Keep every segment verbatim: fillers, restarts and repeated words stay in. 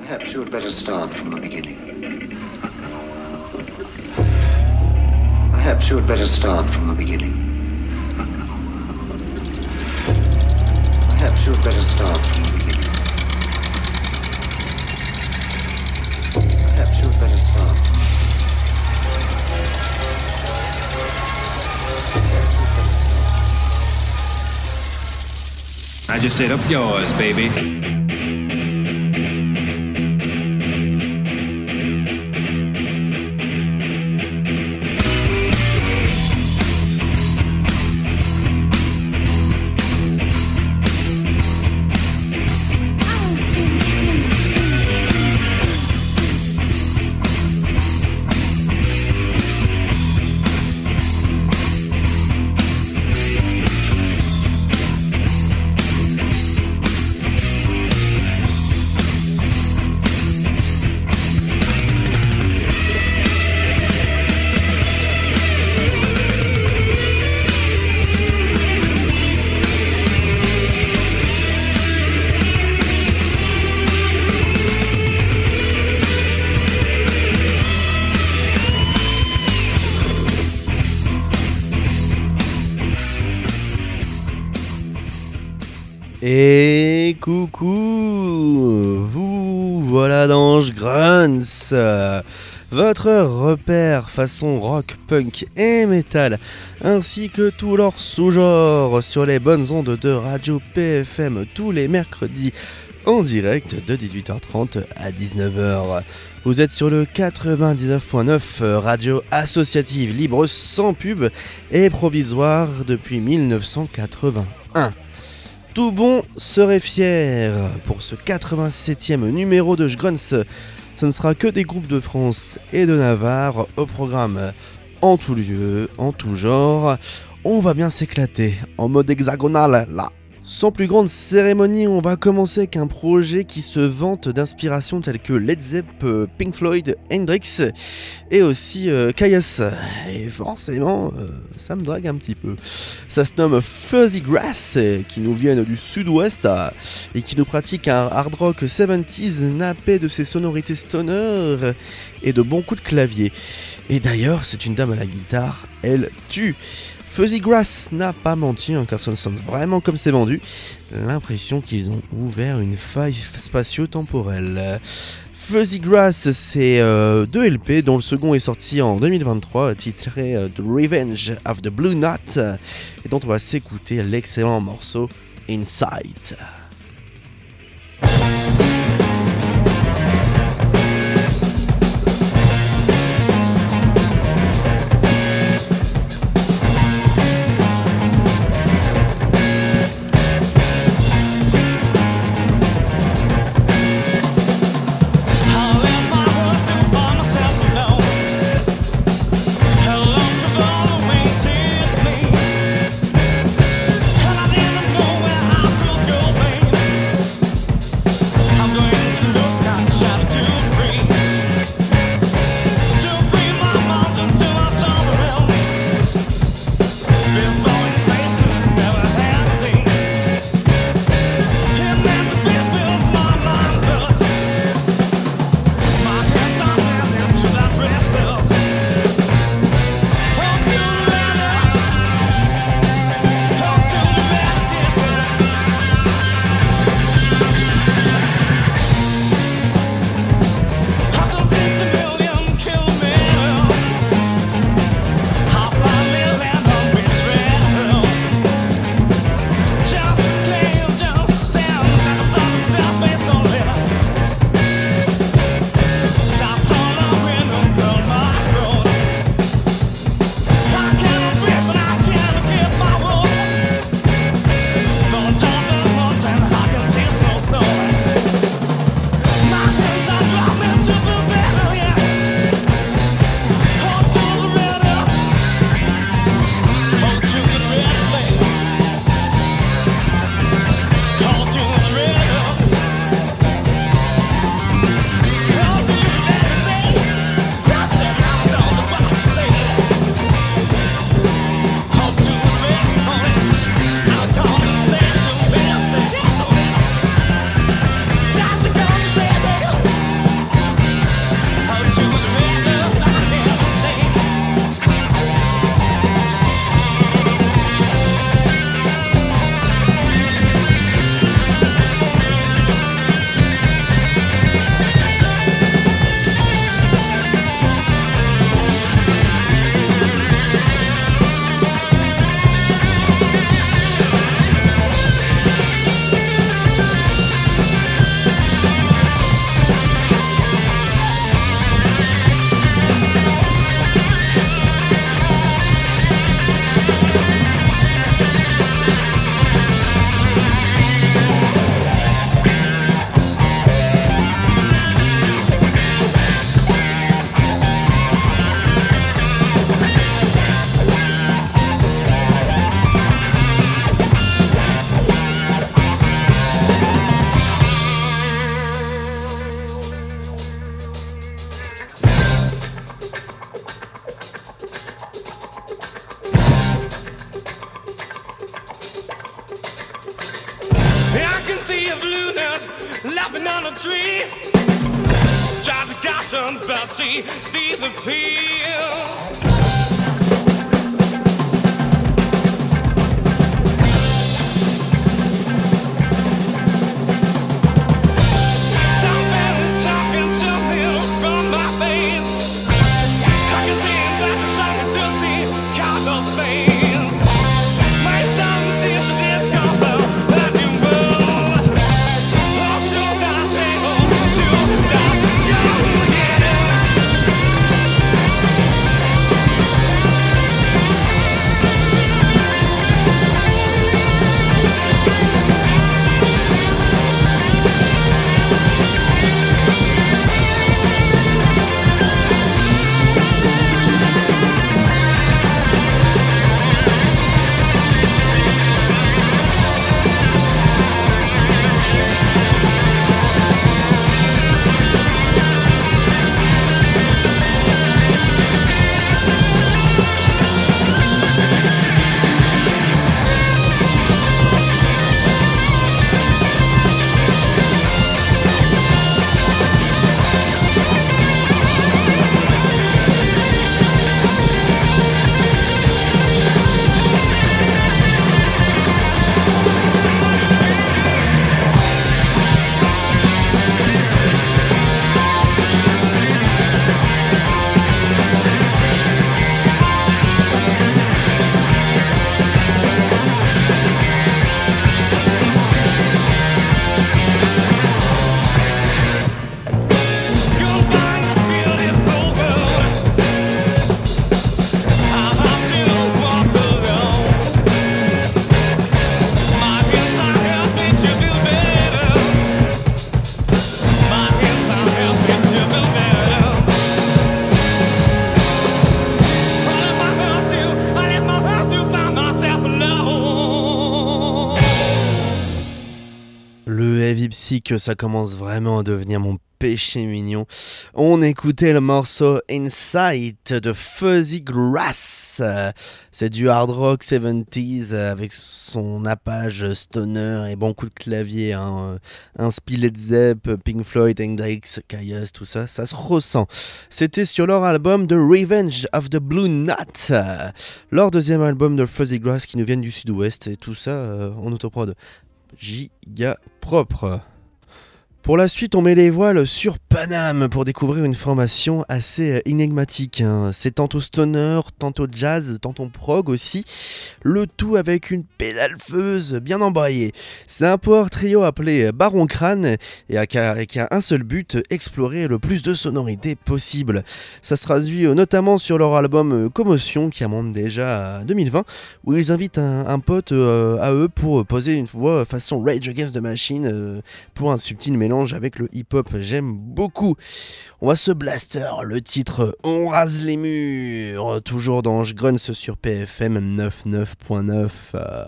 Perhaps you had better start from the beginning. Perhaps you had better start from the beginning. Perhaps you had better start from the beginning. Perhaps you had better start. I just said up yours, baby. Et coucou, vous voilà dans Grunts, votre repère façon rock, punk et metal, ainsi que tous leurs sous-genres sur les bonnes ondes de Radio P F M tous les mercredis en direct de dix-huit heures trente à dix-neuf heures. Vous êtes sur le quatre-vingt-dix-neuf point neuf, radio associative libre sans pub et provisoire depuis mille neuf cent quatre-vingt-un. Tout bon serait fier. Pour ce quatre-vingt-septième numéro de Grunts, ce ne sera que des groupes de France et de Navarre au programme. En tout lieu, en tout genre, on va bien s'éclater en mode hexagonal là. Sans plus grande cérémonie, on va commencer avec un projet qui se vante d'inspiration telles que Led Zepp, Pink Floyd, Hendrix et aussi euh, Kyuss. Et forcément, euh, ça me drague un petit peu. Ça se nomme Fuzzy Grass, qui nous vient du sud-ouest euh, et qui nous pratique un hard rock soixante-dix nappé de ses sonorités stoner et de bons coups de clavier. Et d'ailleurs, c'est une dame à la guitare, elle tue. Fuzzy Grass n'a pas menti, hein, car ça sonne vraiment comme c'est vendu. L'impression qu'ils ont ouvert une faille spatio-temporelle. Fuzzy Grass, c'est euh, deux L P, dont le second est sorti en deux mille vingt-trois, titré euh, The Revenge of the Blue Knot, et dont on va s'écouter l'excellent morceau Inside. Your Hopping on a tree, trying to catch on about see these appeal. Que ça commence vraiment à devenir mon péché mignon. On écoutait le morceau Insight de Fuzzy Grass. C'est du hard rock soixante-dix avec son nappage stoner et bon coup de clavier. Hein. Inspiré Led Zepp, Pink Floyd, Hendrix, Kyuss, tout ça, ça se ressent. C'était sur leur album The Revenge of the Blue Knot, leur deuxième album de Fuzzy Grass qui nous vient du sud-ouest et tout ça euh, en autoprod. Giga propre. Pour la suite, on met les voiles sur Paname pour découvrir une formation assez énigmatique. Hein. C'est tantôt stoner, tantôt jazz, tantôt prog aussi. Le tout avec une pédale feuze bien embrayée. C'est un power trio appelé Baron Crâne et qui a, qui a un seul but, explorer le plus de sonorités possible. Ça se traduit notamment sur leur album Commotion qui remonte déjà à deux mille vingt où ils invitent un, un pote euh, à eux pour poser une voix façon Rage Against the Machine euh, pour un subtil mélange avec le hip-hop, j'aime beaucoup. On va se blaster, le titre On rase les murs, toujours dans Grunts sur P F M quatre-vingt-dix-neuf point neuf. Euh...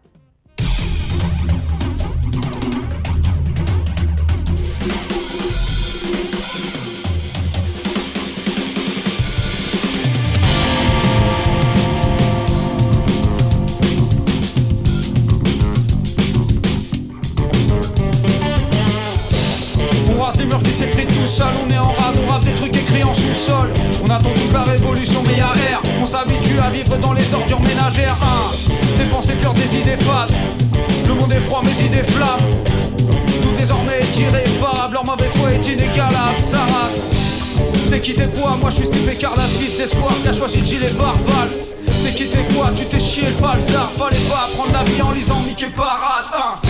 On est en rade, on rappe des trucs écrits en sous-sol. On attend tous la révolution, mais y'a R. On s'habitue à vivre dans les ordures ménagères. Un, des pensées pures, des idées fades. Le monde est froid, mes idées flammes. Tout désormais est irréparable. Leur mauvaise foi est inégalable, sa race. T'es qui t'es quoi? Moi je suis stupé car la vie d'espoir qui a choisi le gilet pare-balles. T'es qui t'es quoi? Tu t'es chié le balzar. Fallait pas prendre la vie en lisant Mickey Parade. Un.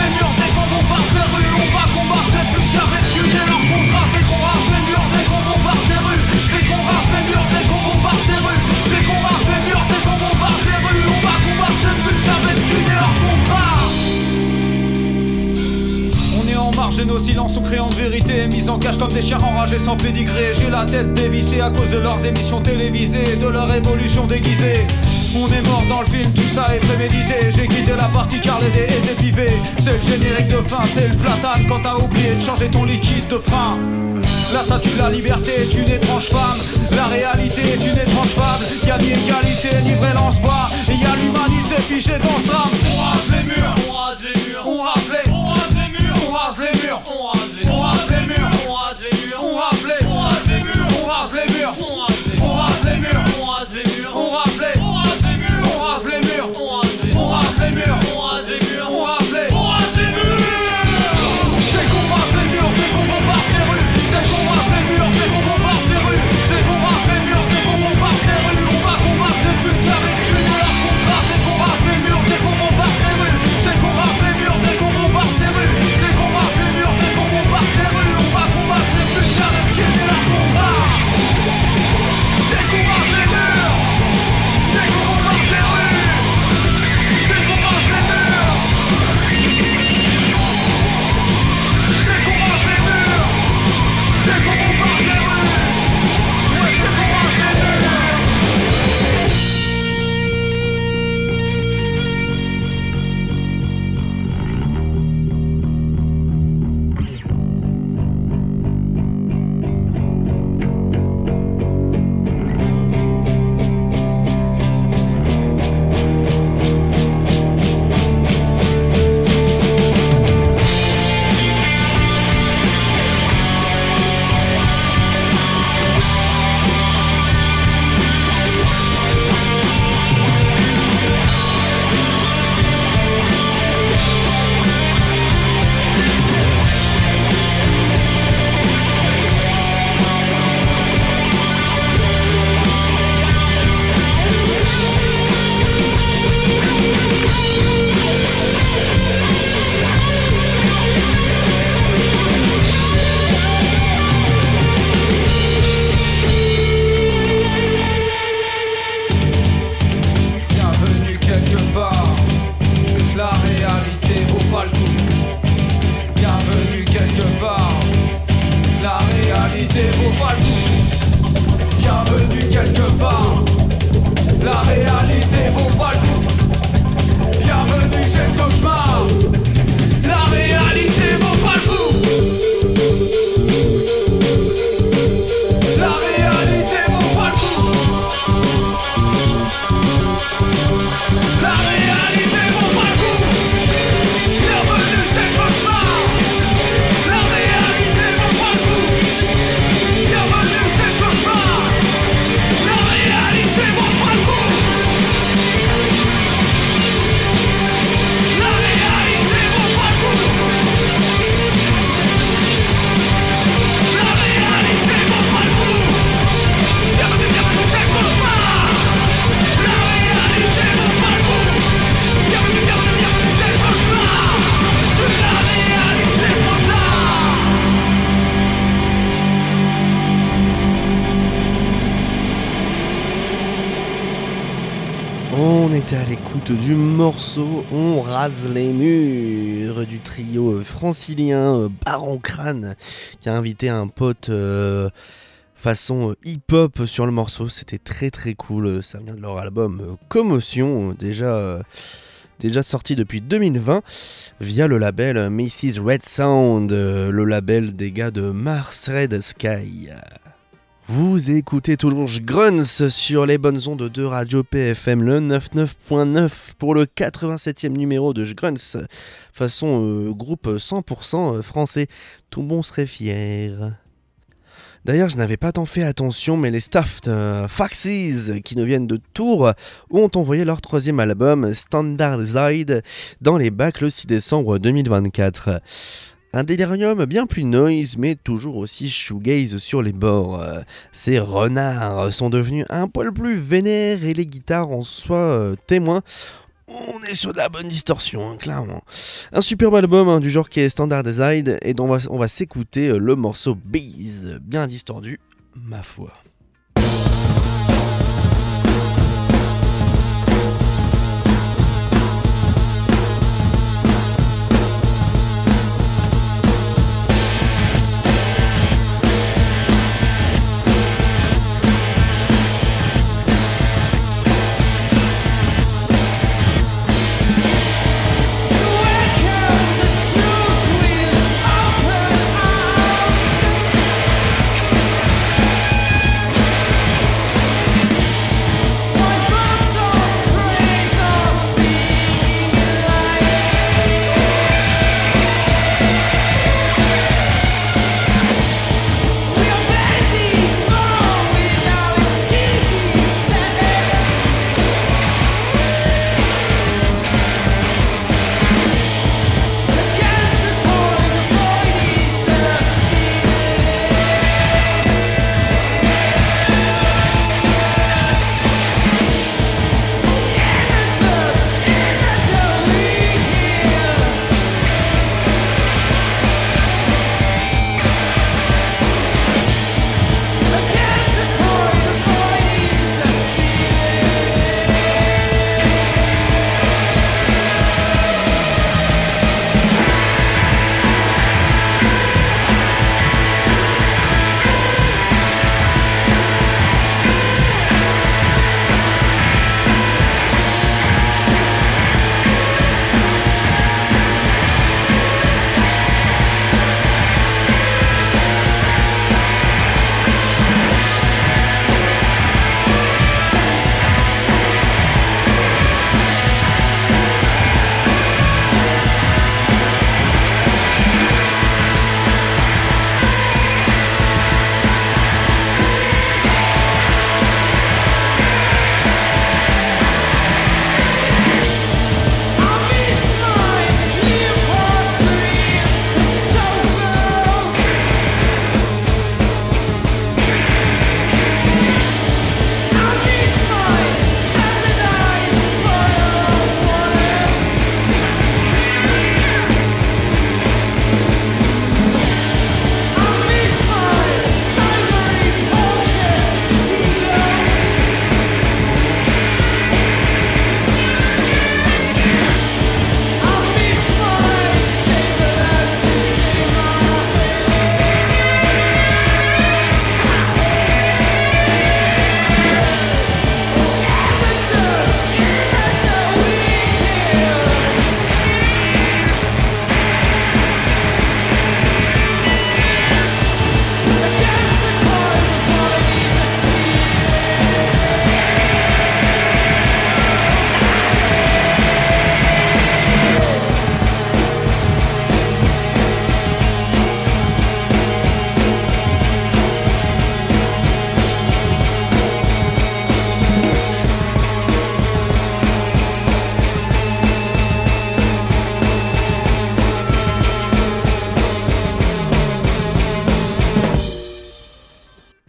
On va combattre, c'est plus qu'à réfuter leur contrat. C'est qu'on rase les murs dès qu'on bombarde nos silences sont créants de vérité, mis en cage comme des chiens enragés sans pédigré. J'ai la tête dévissée à cause de leurs émissions télévisées, de leur évolution déguisée. On est mort dans le film, tout ça est prémédité. J'ai quitté la partie car les dés étaient pipés. C'est le générique de fin, c'est le platane quand t'as oublié de changer ton liquide de frein. La statue de la liberté est une étrange femme. La réalité est une étrange fable. Y'a ni égalité, ni vrai lance-bas. Et y'a l'humanité fichée dans ce drame. On rase les murs, on rase les murs, on rase les, on rase les murs, on rase les murs, on rase les, on rase les murs, on rase les murs, on rase les, on rase les murs, on rase les murs, on rase les, on rase les murs, on rase les murs, on rase les, on rase les murs, on rase les murs, on rase les, on rase les murs, on rase les murs, on rase les, on rase les murs. C'est qu'on rase les murs dès qu'on bombarde les rues. C'est qu'on rase les murs dès qu'on bombarde les rues. C'est qu'on rase les murs dès qu'on bombarde les rues. On va combattre ces putes qui avec tu de leur contrat. C'est qu'on rase les murs dès qu'on bombarde les rues. C'est qu'on rase les murs dès qu'on bombarde les rues. C'est qu'on rase les murs dès qu'on bombarde les rues. On va combattre ces putes qui avec tu de leur contrat. C'est qu'on rase les murs dès qu'on bombarde les rues. C'est qu'on rase les murs. C'est qu'on rase les murs dès qu'on bombarde les rues. Ouais, c'est qu'on rase les murs. Bienvenue quelque part, la réalité vaut pas le coup. Bienvenue quelque part, la réalité vaut pas le coup. Bienvenue quelque part, la réalité vaut pas le coup. Bienvenue c'est le cauchemar, la réalité vaut pas le coup. La réalité vaut pas le coup. La réalité vaut pas le coup. Bienvenue c'est le cauchemar. La réalité vaut pas le coup. Bienvenue c'est le cauchemar. La réalité vaut pas le coup. La réalité vaut pas le coup. La réalité vaut pas le coup. Bienvenue, bienvenue c'est le cauchemar. La réalité vaut pas le coup. Bienvenue, bienvenue, bienvenue c'est le cauchemar. Tu l'as réalisé trop tard. On était à l'écoute du morceau On rase les murs du trio francilien euh, Baron Crâne qui a invité un pote euh, façon hip-hop sur le morceau. C'était très très cool, ça vient de leur album euh, Commotion, déjà, euh, déjà sorti depuis deux mille vingt via le label missus Red Sound, euh, le label des gars de Mars Red Sky. Vous écoutez toujours Grunts sur les bonnes ondes de Radio P F M, le quatre-vingt-neuf point neuf pour le quatre-vingt-septième numéro de Grunts, façon euh, groupe cent pour cent français. Tout bon serait fier. D'ailleurs, je n'avais pas tant fait attention, mais les Stuffed euh, Foxes, qui nous viennent de Tours, ont envoyé leur troisième album, Standardized, dans les bacs le six décembre deux mille vingt-quatre. Un délirium bien plus noise, mais toujours aussi shoegaze sur les bords. Ces renards sont devenus un poil plus vénères et les guitares en soient euh, témoins. On est sur de la bonne distorsion, hein, clairement. Un superbe album hein, du genre qui est Standardized et dont on va, on va s'écouter euh, le morceau Bees, bien distordu, ma foi.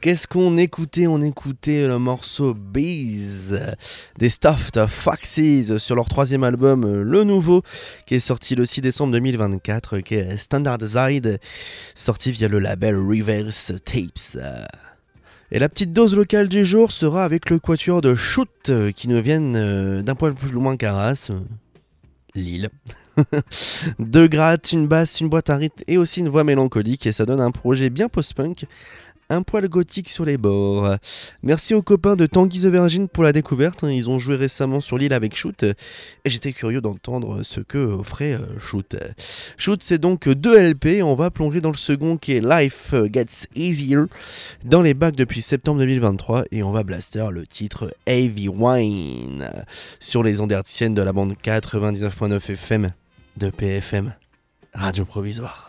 qu'est-ce qu'on écoutait? On écoutait le morceau Bees des Stuffed Foxes sur leur troisième album, le nouveau, qui est sorti le six décembre deux mille vingt-quatre, qui est Standardized, sorti via le label Reverse Tapes. Et la petite dose locale du jour sera avec le quatuor de Shoot, qui nous viennent d'un poil plus loin qu'Arras, Lille. Deux grattes, une basse, une boîte à rythme et aussi une voix mélancolique, et ça donne un projet bien post-punk, un poil gothique sur les bords. Merci aux copains de Tanguy the Virgin pour la découverte, ils ont joué récemment sur l'île avec Shoot, et j'étais curieux d'entendre ce que offrait Shoot. Shoot, c'est donc deux L P, on va plonger dans le second qui est Life Gets Easier, dans les bacs depuis septembre deux mille vingt-trois, et on va blaster le titre Heavy Wine sur les ondes hertziennes de la bande quatre-vingt-dix-neuf point neuf F M de P F M, Radio Provisoire.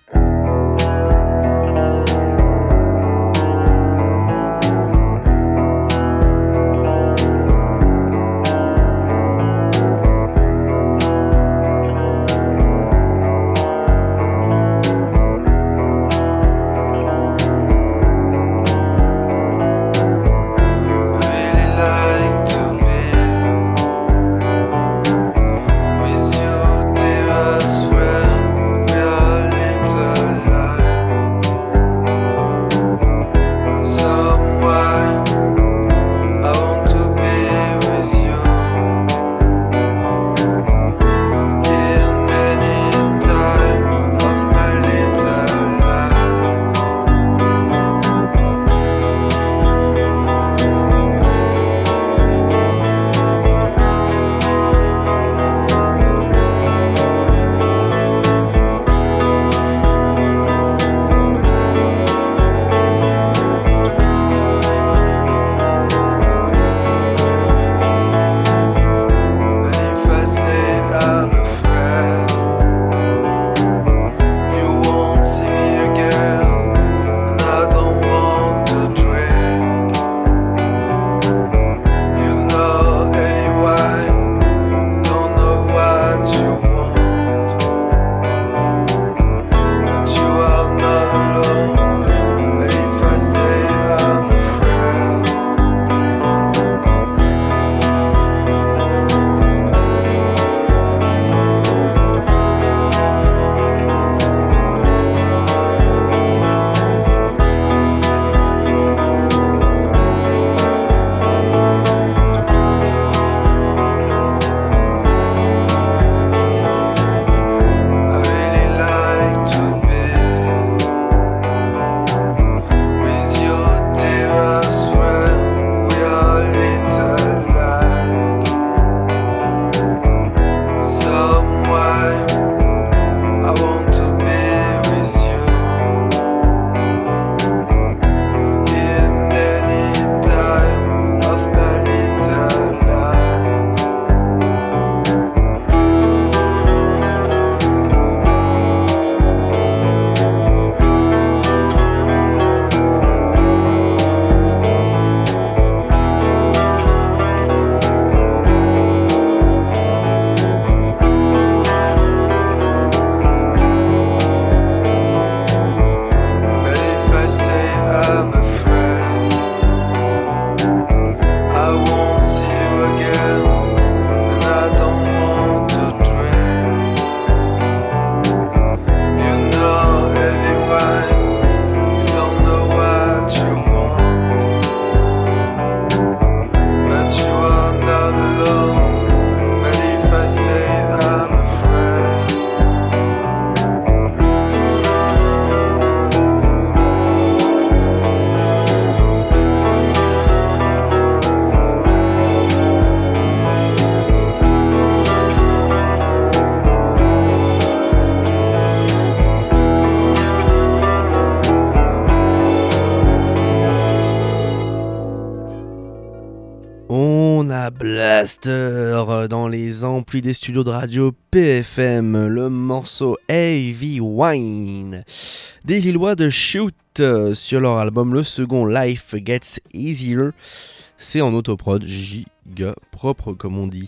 Blaster dans les amplis des studios de radio P F M, le morceau Heavy Wine des Lillois de Shoot sur leur album le second Life Gets Easier. C'est en autoprod, giga propre comme on dit.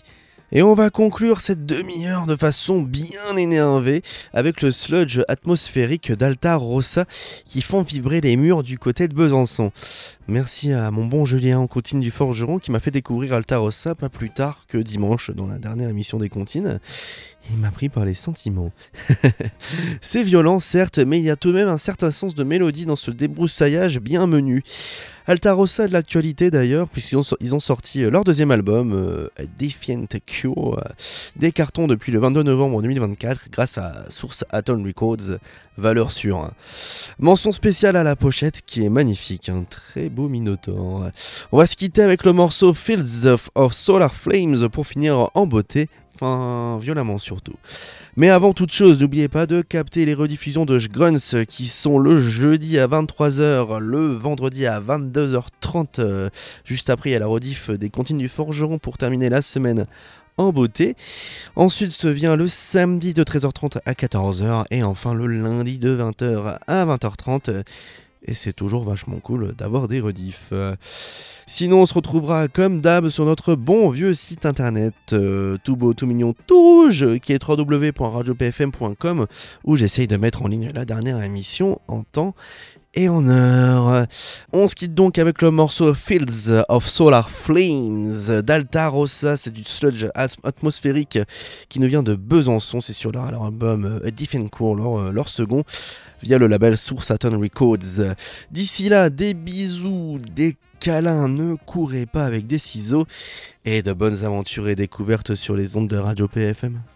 Et on va conclure cette demi-heure de façon bien énervée avec le sludge atmosphérique d'Alta Rossa qui font vibrer les murs du côté de Besançon. Merci à mon bon Julien en comptine du Forgeron qui m'a fait découvrir Alta Rossa pas plus tard que dimanche dans la dernière émission des comptines. Il m'a pris par les sentiments. C'est violent certes, mais il y a tout de même un certain sens de mélodie dans ce débroussaillage bien menu. Alta Rossa de l'actualité d'ailleurs, puisqu'ils ont, ils ont sorti leur deuxième album, euh, Defiant Cure, euh, des cartons depuis le vingt-deux novembre deux mille vingt-quatre grâce à Source Atom Records, valeur sûre. Hein. Mention spéciale à la pochette qui est magnifique, un très beau Minotaur. On va se quitter avec le morceau Fields of, of Solar Flames pour finir en beauté, enfin violemment surtout. Mais avant toute chose, n'oubliez pas de capter les rediffusions de Grunts qui sont le jeudi à vingt-trois heures, le vendredi à vingt-deux heures trente, euh, juste après il y a la rediff des Comptines du Forgeron pour terminer la semaine en beauté. Ensuite se vient le samedi de treize heures trente à quatorze heures et enfin le lundi de vingt heures à vingt heures trente. Et c'est toujours vachement cool d'avoir des rediffs. Euh, sinon, on se retrouvera comme d'hab sur notre bon vieux site internet, euh, tout beau, tout mignon, tout rouge, qui est w w w point radio p f m point com, où j'essaye de mettre en ligne la dernière émission en temps et en heure. On se quitte donc avec le morceau Fields of Solar Flames d'Alta Rossa. C'est du sludge atmosphérique qui nous vient de Besançon. C'est sur leur, leur album A Defiant Cure, leur, leur second, via le label Source Atom Records. D'ici là, des bisous, des câlins, ne courez pas avec des ciseaux et de bonnes aventures et découvertes sur les ondes de Radio P F M.